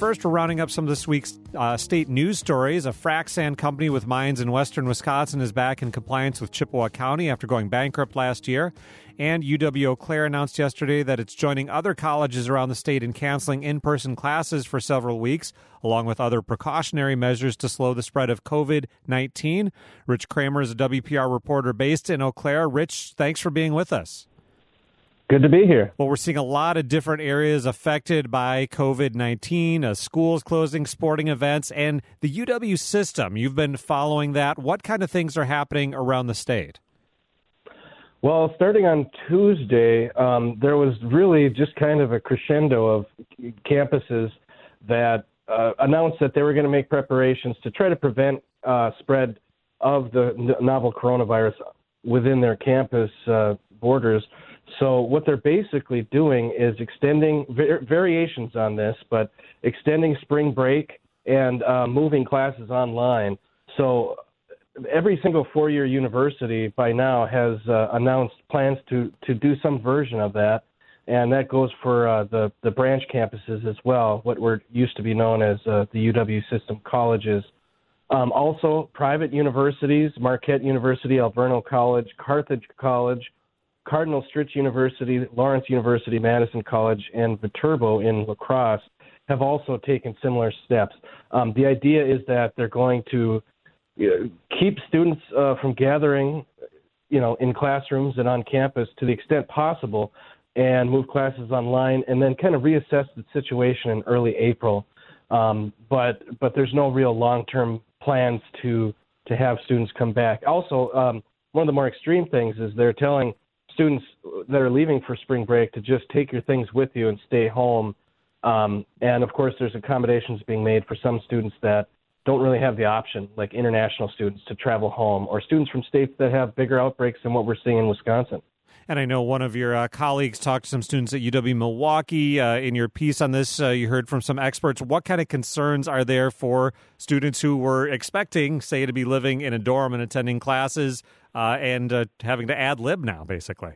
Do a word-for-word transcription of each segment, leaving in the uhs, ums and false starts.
first, we're rounding up some of this week's uh, state news stories. A frac sand company with mines in western Wisconsin is back in compliance with Chippewa County after going bankrupt last year. And U W-Eau Claire announced yesterday that it's joining other colleges around the state in canceling in-person classes for several weeks, along with other precautionary measures to slow the spread of covid nineteen. Rich Kramer is a W P R reporter based in Eau Claire. Rich, thanks for being with us. Good to be here. Well, we're seeing a lot of different areas affected by covid nineteen, uh, schools closing, sporting events, and the U W system. You've been following that. What kind of things are happening around the state? Well, starting on Tuesday, um, there was really just kind of a crescendo of campuses that uh, announced that they were going to make preparations to try to prevent uh, spread of the n- novel coronavirus within their campus uh, borders. So what they're basically doing is extending var- variations on this, but extending spring break and uh, moving classes online. So every single four-year university by now has uh, announced plans to, to do some version of that, and that goes for uh, the, the branch campuses as well, what were used to be known as uh, the U W system colleges. Um, also, private universities, Marquette University, Alverno College, Carthage College, Cardinal Stritch University, Lawrence University, Madison College, and Viterbo in La Crosse have also taken similar steps. Um, the idea is that they're going to you know, keep students uh, from gathering, you know, in classrooms and on campus to the extent possible, and move classes online, and then kind of reassess the situation in early April. Um, but but there's no real long-term plans to to have students come back. Also, um, one of the more extreme things is they're telling students that are leaving for spring break to just take your things with you and stay home. Um, and, of course, there's accommodations being made for some students that don't really have the option, like international students, to travel home, or students from states that have bigger outbreaks than what we're seeing in Wisconsin. And I know one of your uh, colleagues talked to some students at U W-Milwaukee. Uh, in your piece on this, uh, you heard from some experts. What kind of concerns are there for students who were expecting, say, to be living in a dorm and attending classes uh, and uh, having to ad lib now, basically?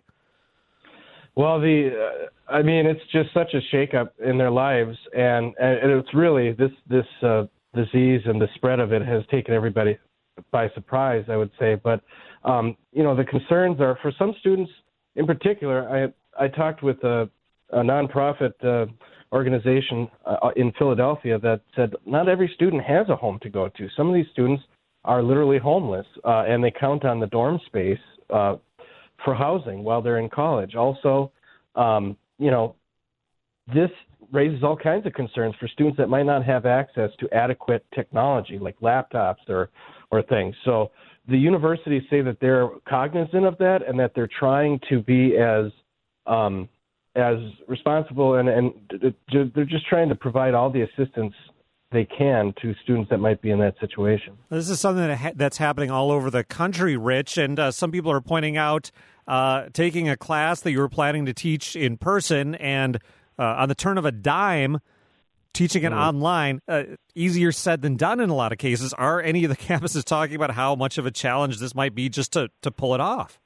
Well, the uh, I mean, it's just such a shakeup in their lives, and, and it's really this this uh, disease and the spread of it has taken everybody by surprise, I would say. But um, you know, the concerns are for some students. In particular, I I talked with a, a nonprofit uh, organization uh, in Philadelphia that said not every student has a home to go to. Some of these students are literally homeless, uh, and they count on the dorm space uh, for housing while they're in college. Also, um, you know, this raises all kinds of concerns for students that might not have access to adequate technology like laptops or or things. So the universities say that they're cognizant of that and that they're trying to be as um, as responsible and, and they're just trying to provide all the assistance they can to students that might be in that situation. This is something that ha- that's happening all over the country, Rich, and uh, some people are pointing out uh, taking a class that you were planning to teach in person and uh, on the turn of a dime, teaching it mm. online, uh, easier said than done in a lot of cases. Are any of the campuses talking about how much of a challenge this might be just to, to pull it off?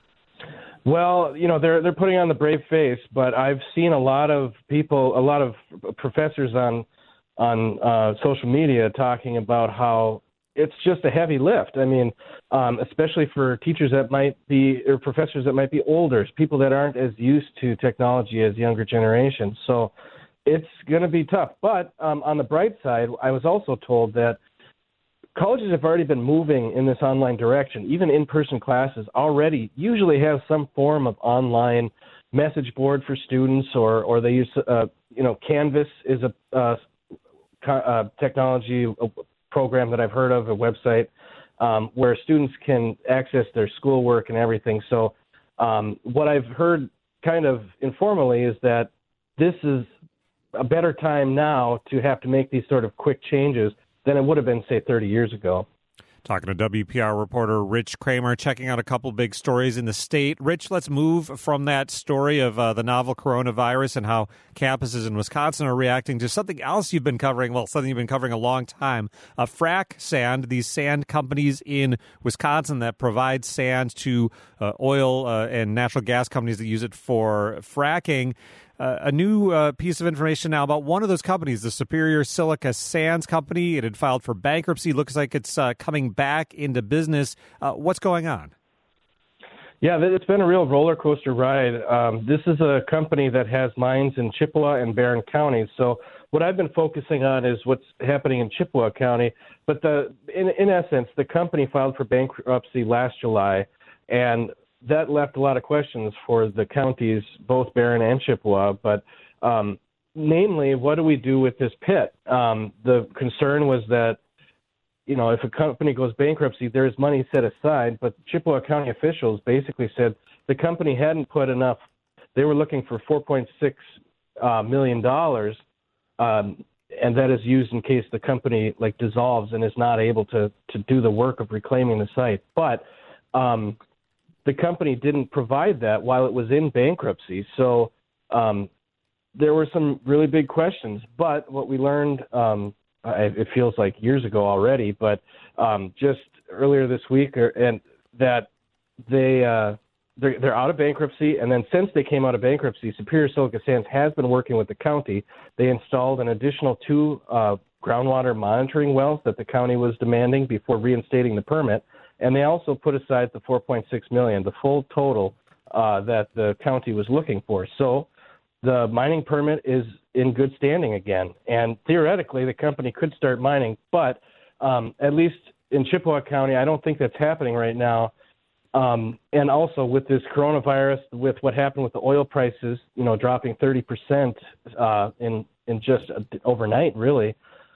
Well, you know, they're they're putting on the brave face, but I've seen a lot of people, a lot of professors on on uh, social media talking about how it's just a heavy lift. I mean, um, especially for teachers that might be, or professors that might be older, people that aren't as used to technology as younger generations. So it's going to be tough. But um, on the bright side, I was also told that colleges have already been moving in this online direction. Even in-person classes already usually have some form of online message board for students, or, or they use, uh, you know, Canvas is a uh, Uh, technology program that I've heard of, a website um, where students can access their schoolwork and everything. So um, what I've heard kind of informally is that this is a better time now to have to make these sort of quick changes than it would have been, say, thirty years ago. Talking to W P R reporter Rich Kramer, checking out a couple big stories in the state. Rich, let's move from that story of uh, the novel coronavirus and how campuses in Wisconsin are reacting to something else you've been covering, well, something you've been covering a long time, uh, frac sand, these sand companies in Wisconsin that provide sand to uh, oil uh, and natural gas companies that use it for fracking. Uh, a new uh, piece of information now about one of those companies, the Superior Silica Sands Company. It had filed for bankruptcy. Looks like it's uh, coming back into business. Uh, what's going on? Yeah, it's been a real roller coaster ride. Um, this is a company that has mines in Chippewa and Barron counties. So what I've been focusing on is what's happening in Chippewa County. But the in, in essence, the company filed for bankruptcy last July, and that left a lot of questions for the counties, both Barron and Chippewa. But um, namely, what do we do with this pit? Um, the concern was that, you know, if a company goes bankruptcy, there's money set aside. But Chippewa County officials basically said the company hadn't put enough. They were looking for four point six uh, million dollars, um, and that is used in case the company like dissolves and is not able to to do the work of reclaiming the site. But um, the company didn't provide that while it was in bankruptcy. So um, there were some really big questions. But what we learned. Um, it feels like years ago already, but um, just earlier this week, or, and that they uh, they're, they're out of bankruptcy. And then since they came out of bankruptcy, Superior Silica Sands has been working with the county. They installed an additional two uh, groundwater monitoring wells that the county was demanding before reinstating the permit, and they also put aside the four point six million dollars, the full total uh, that the county was looking for. So the mining permit is in good standing again. And theoretically, the company could start mining, but um, at least in Chippewa County, I don't think that's happening right now. Um, and also with this coronavirus, with what happened with the oil prices, you know, dropping thirty percent uh, in, in just overnight, really,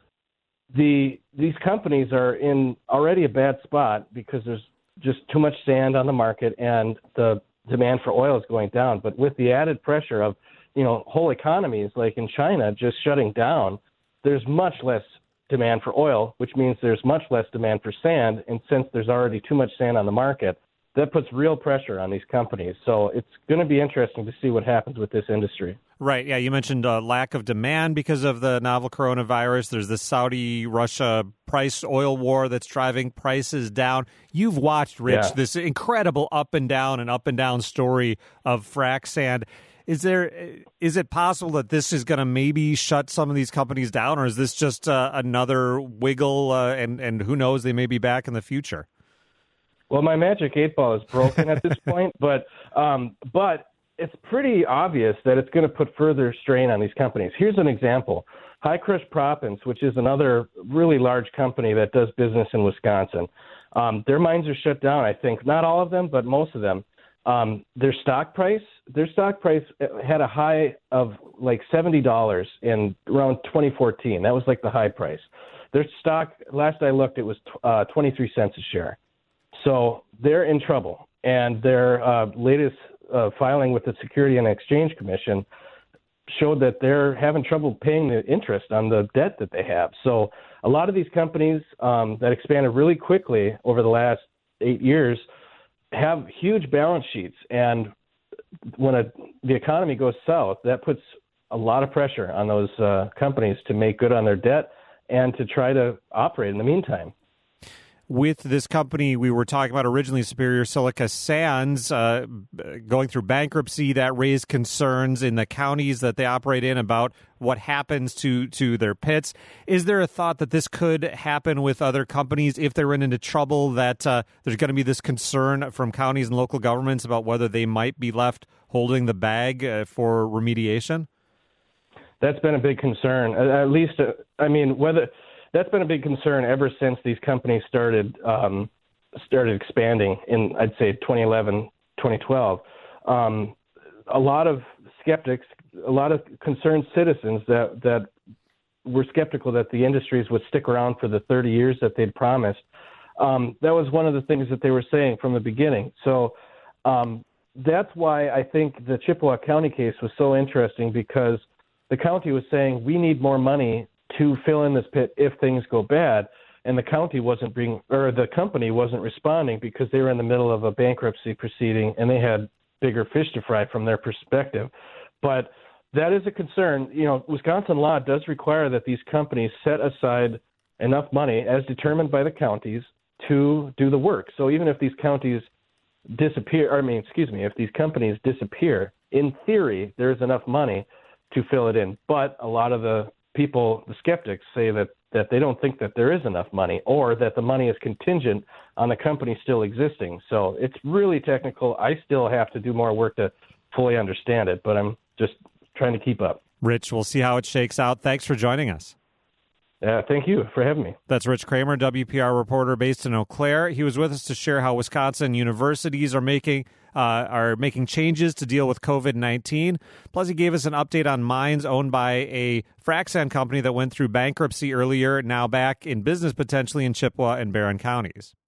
the these companies are in already a bad spot because there's just too much sand on the market and the demand for oil is going down. But with the added pressure of you know, whole economies like in China just shutting down, there's much less demand for oil, which means there's much less demand for sand. And since there's already too much sand on the market, that puts real pressure on these companies. So it's going to be interesting to see what happens with this industry. Right. Yeah. You mentioned uh, lack of demand because of the novel coronavirus. There's the Saudi-Russia price oil war that's driving prices down. You've watched, Rich, yeah. this incredible up and down and up and down story of frac sand. Is there is it possible that this is going to maybe shut some of these companies down, or is this just uh, another wiggle, uh, and, and who knows, they may be back in the future? Well, my magic eight ball is broken at this point, but um, but it's pretty obvious that it's going to put further strain on these companies. Here's an example. Hi-Crush Proppants, which is another really large company that does business in Wisconsin, um, their mines are shut down, I think. Not all of them, but most of them. Um, their stock price, their stock price had a high of like seventy dollars in around twenty fourteen. That was like the high price. Their stock, last I looked, it was uh, twenty-three cents a share. So they're in trouble. And their uh, latest uh, filing with the Security and Exchange Commission showed that they're having trouble paying the interest on the debt that they have. So a lot of these companies um, that expanded really quickly over the last eight years have huge balance sheets, and when a, the economy goes south, that puts a lot of pressure on those uh, companies to make good on their debt and to try to operate in the meantime. With this company we were talking about originally, Superior Silica Sands, uh, going through bankruptcy, that raised concerns in the counties that they operate in about what happens to, to their pits. Is there a thought that this could happen with other companies if they run into trouble, that uh, there's going to be this concern from counties and local governments about whether they might be left holding the bag uh, for remediation? That's been a big concern. At least, uh, I mean, whether... That's been a big concern ever since these companies started um, started expanding in, I'd say, twenty eleven, twenty twelve. Um, a lot of skeptics, a lot of concerned citizens that, that were skeptical that the industries would stick around for the thirty years that they'd promised. Um, that was one of the things that they were saying from the beginning. So um, that's why I think the Chippewa County case was so interesting, because the county was saying we need more money to fill in this pit if things go bad, and the county wasn't being, or the company wasn't responding because they were in the middle of a bankruptcy proceeding and they had bigger fish to fry from their perspective. But that is a concern. You know, Wisconsin law does require that these companies set aside enough money, as determined by the counties, to do the work. So even if these counties disappear, I mean, excuse me, if these companies disappear in theory, there's enough money to fill it in. But a lot of the people, the skeptics, say that, that they don't think that there is enough money, or that the money is contingent on the company still existing. So it's really technical. I still have to do more work to fully understand it, but I'm just trying to keep up. Rich, we'll see how it shakes out. Thanks for joining us. Uh, thank you for having me. That's Rich Kramer, W P R reporter based in Eau Claire. He was with us to share how Wisconsin universities are making uh, are making changes to deal with COVID nineteen. Plus, he gave us an update on mines owned by a frac sand company that went through bankruptcy earlier, now back in business potentially in Chippewa and Barron counties.